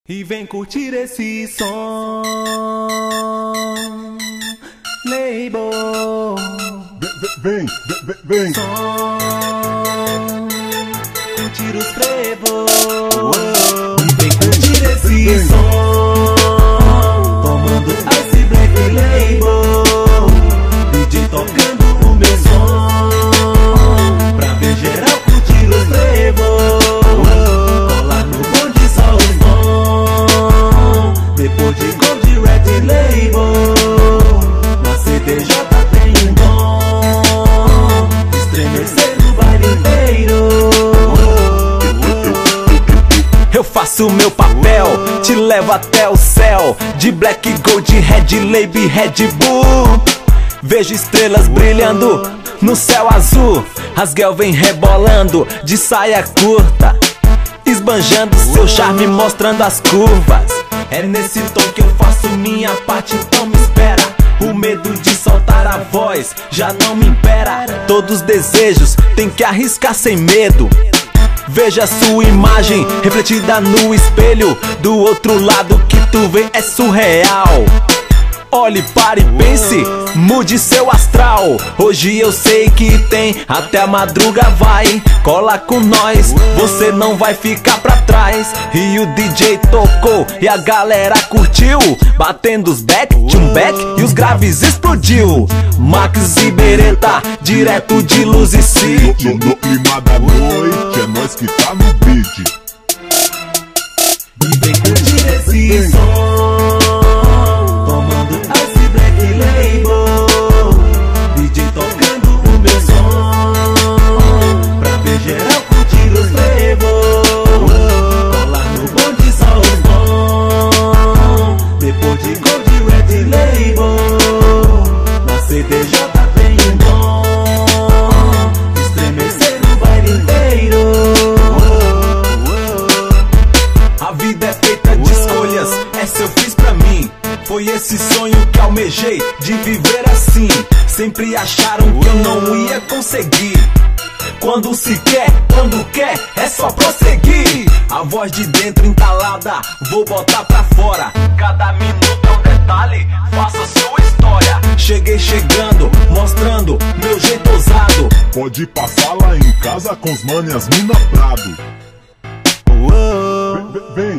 E vem curtir esse som, Label. Vem. Som, curtir os frevo. E vem curtir esse som, tomando Ice Black Label. DJ tocando o meu som, pra ver geral curtir os frevo. Colar no bonde só os bons, depois de Gold Red Label. Na CDJ tem um dom, estremecer no baile inteiro. Eu faço meu papel, te levo até o céu, de Black Gold, Red Label, Red Bull. Vejo estrelas brilhando no céu azul, as girl vem rebolando de saia curta, esbanjando seu charme, mostrando as curvas. É nesse tom que eu faço minha parte, então me espera. O medo de soltar a voz já não me impera. Todos os desejos tem que arriscar sem medo. Veja sua imagem refletida no espelho, do outro lado que tu vê é surreal. Olhe, pare e pense, mude seu astral. Hoje eu sei que tem, até a madruga vai. Cola com nós, você não vai ficar pra trás. E o DJ tocou e a galera curtiu, batendo os back, back e os graves explodiu. Max e Beretta, direto de Luz e City. No clima da noite, é nós que tá no beat. E vem curtir esse som, tomando Ice Black Label. DJ tocando o meu som, pra ver geral curtir os frevo. Colar no bonde só os bons, depois de Gold Red Label. Na CDJ tem um dom, estremecer no baile inteiro. A vida é feita de escolhas, essa eu fiz pra mim. Foi esse sonho que almejei, de viver assim. Sempre acharam que eu não ia conseguir. Quando se quer, quando quer, é só prosseguir. A voz de dentro entalada, vou botar pra fora. Cada minuto é um detalhe, faça sua história. Cheguei chegando, mostrando meu jeito ousado. Pode passar lá em casa com os manas Mina Prado. Uou. Vem.